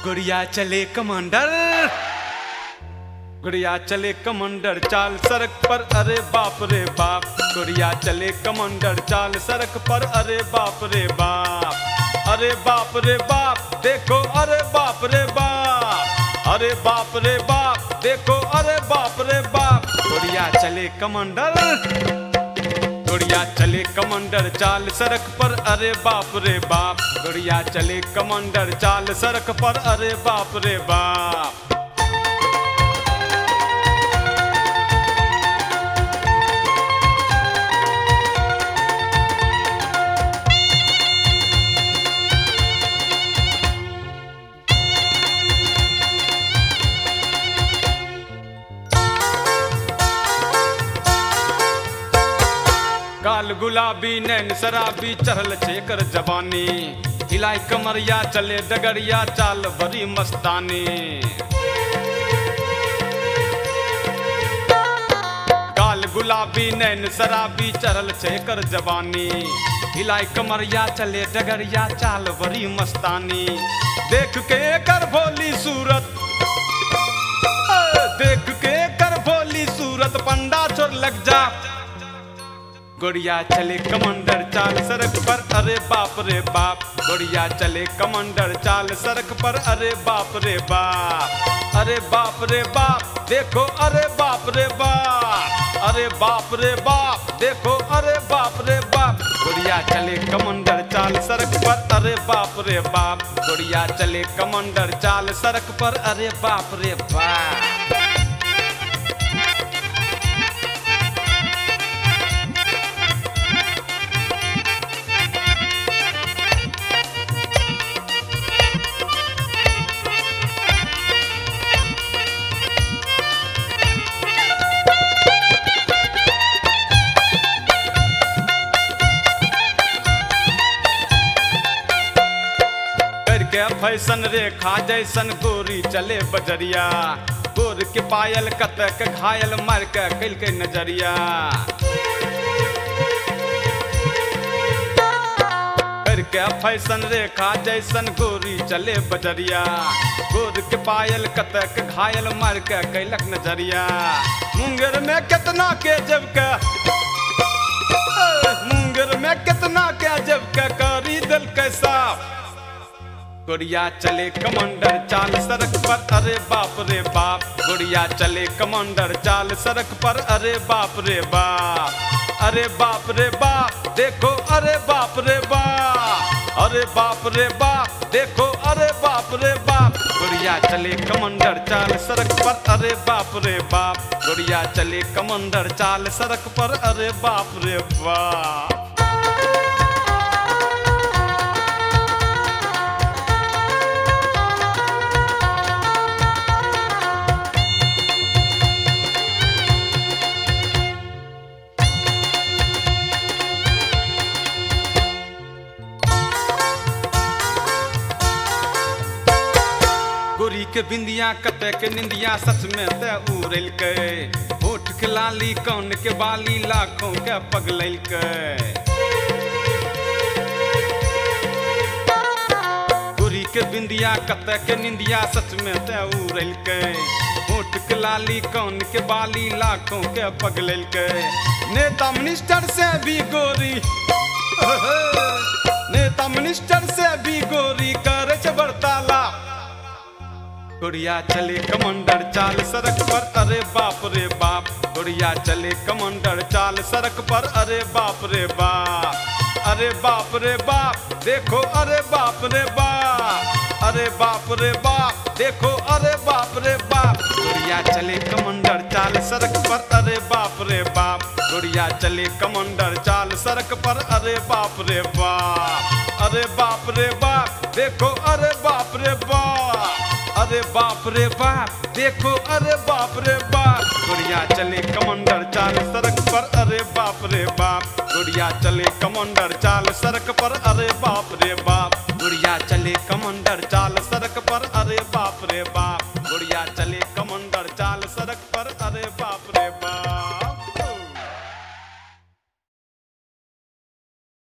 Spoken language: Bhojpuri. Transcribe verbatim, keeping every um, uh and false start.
गुड़िया चले कमांडर, गुड़िया चले कमांडर चाल सड़क पर, अरे बाप रे बाप। गुड़िया चले कमांडर चाल सड़क पर, अरे बाप रे बाप। अरे बाप रे बाप देखो, अरे बाप रे बाप। अरे बाप रे बाप देखो, अरे बाप रे बाप। गुड़िया चले कमांडर, गुड़िया चले कमांडर चाल सड़क पर, अरे बाप रे बाप। गुड़िया चले कमांडर चाल सड़क पर, अरे बाप रे बाप। गाल गुलाबी नैन शराबी चढ़ल छेकर जवानी, हिलाई कमरिया चले डगरिया चाल बड़ी मस्तानी। गाल गुलाबी नैन शराबी चढ़ल छेकर जवानी, हिलाई कमरिया चले डगरिया चाल बड़ी मस्तानी। देख के कर भोली सूरत, देख के कर भोली सूरत पंडा छोड़ लग जा। गुड़िया चले कमांडर चाल सड़क पर, अरे बाप रे बाप। गुड़िया चले कमांडर चाल सड़क पर, अरे बाप रे बाप। अरे बाप रे बाप देखो, अरे बाप रे बाप। अरे बाप रे बाप देखो, अरे बाप रे बाप। गुड़िया चले कमांडर चाल सड़क पर, अरे बाप रे बाप। गुड़िया चले कमांडर चाल सड़क पर, अरे बाप रे बाप। फैशन रेखा जैसन गोरी चले बजरिया, गोर के पायल कतक घायल मार के कैल के नजरिया। करके फैशन रेखा जैसन गोरी चले बजरिया, गोर के पायल कतक घायल मार के कैलक नजरिया। मुंगेर में कितना के जब के, मुंगेर में कितना के जब के करी दिल कैसा। गुड़िया चले कमांडर चाल सड़क पर, अरे बाप रे बाप। गुड़िया चले कमांडर चाल सड़क पर, अरे बाप रे बाप। अरे बाप रे बाप देखो, अरे बाप रे बाप। अरे बाप रे बाप देखो, अरे बाप रे बाप। गुड़िया चले कमांडर चाल सड़क पर, अरे बाप रे बाप। गुड़िया चले कमांडर चाल सड़क पर, अरे बाप रे बाप। गोरी के बिंदिया कते के निंदिया सच में ते उड़ल के, होठ के लाली कौन के बाली लाखों के पगलल के। गोरी के बिंदिया कते के निंदिया सच में ते उड़ल के, होठ के लाली कौन के बाली लाखों के पगलल के। नेता मिनिस्टर से भी गोरी, नेता मिनिस्टर से भी गोरी करे छ बर्तालाप। गुड़िया चले कमांडर चाल सड़क पर, अरे बाप रे बाप। गुड़िया चले कमांडर चाल सड़क पर, अरे बाप रे बाप। अरे बाप रे बाप देखो, अरे बाप रे बाप। अरे बाप रे बाप देखो, अरे बाप रे बाप। गुड़िया चले कमांडर चाल सड़क पर, अरे बाप रे बाप। गुड़िया चले कमांडर चाल सड़क पर, अरे बाप रे बाप। अरे बाप रे बाप देखो, अरे बाप रे बाप। अरे बाप रे बाप देखो, अरे बाप रे बाप। गुड़िया चले कमांडर चाल सड़क पर, अरे बाप रे बाप। गुड़िया चले कमांडर चाल सड़क पर, अरे बाप रे बाप। गुड़िया चले कमांडर चाल सड़क पर, अरे बाप रे बाप। गुड़िया चले कमांडर चाल सड़क पर, अरे बाप रे बाप।